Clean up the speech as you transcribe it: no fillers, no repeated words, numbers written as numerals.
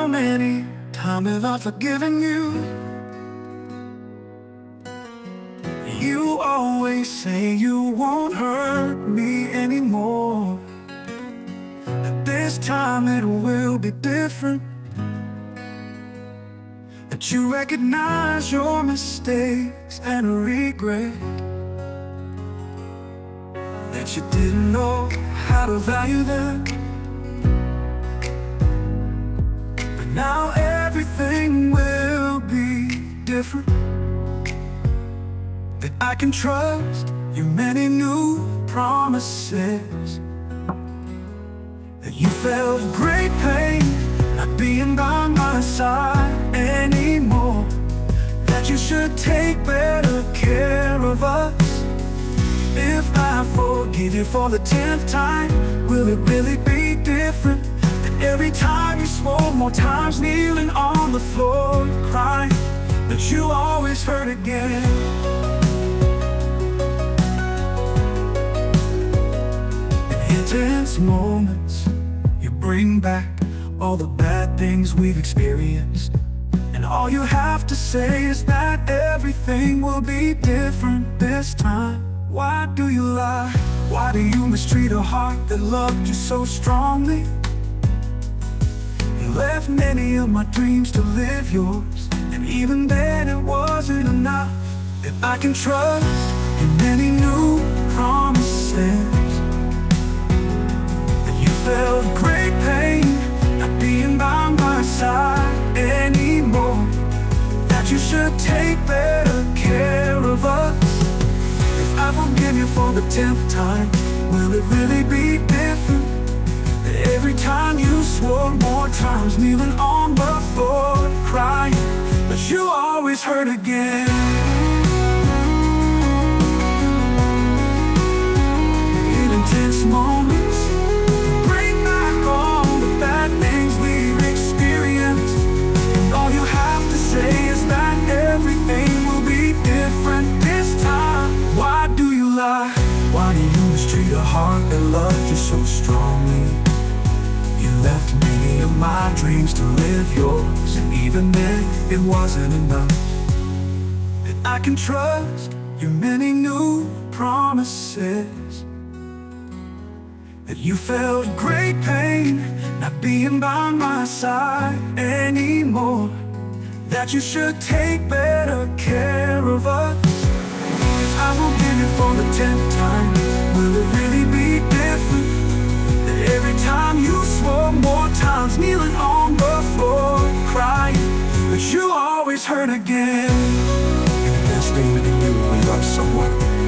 many times have I forgiven you? You always say you won't hurt me anymore. This time it will be different. That you recognize your mistakes and regret. That you didn't know how to value them. But now everything will be different. That I can trust your many new promises. That you felt great pain not being by my side anymore. That you should take better care of us. If I forgive you for the 10th time, will it really be different? That every time you swore more times kneeling on the floor crying, that you always hurt again. Intense moments, you bring back all the bad things we've experienced. And all you have to say is that everything will be different this time. Why do you lie? Why do you mistreat a heart that loved you so strongly? You left many of my dreams to live yours, and even then it wasn't enough. That I can trust in many new promises. Felt great pain not being by my side anymore. That you should take better care of us. If I forgive you for the 10th time, will it really be different? That every time you swore more times kneeling on the floor crying, but you always hurt again. In intense moments, say is that everything will be different this time. Why do you lie? Why do you mistreat a heart that loved you so strongly? You left many of my dreams to live yours, and even then it wasn't enough. That I can trust your many new promises. That you felt great pain not being by my side anymore. That you should take better care of us. If I forgive you for the 10th time, will it really be different? That every time you swore more times kneeling on the floor crying, but you always hurt again. And the best thing we can do when we love someone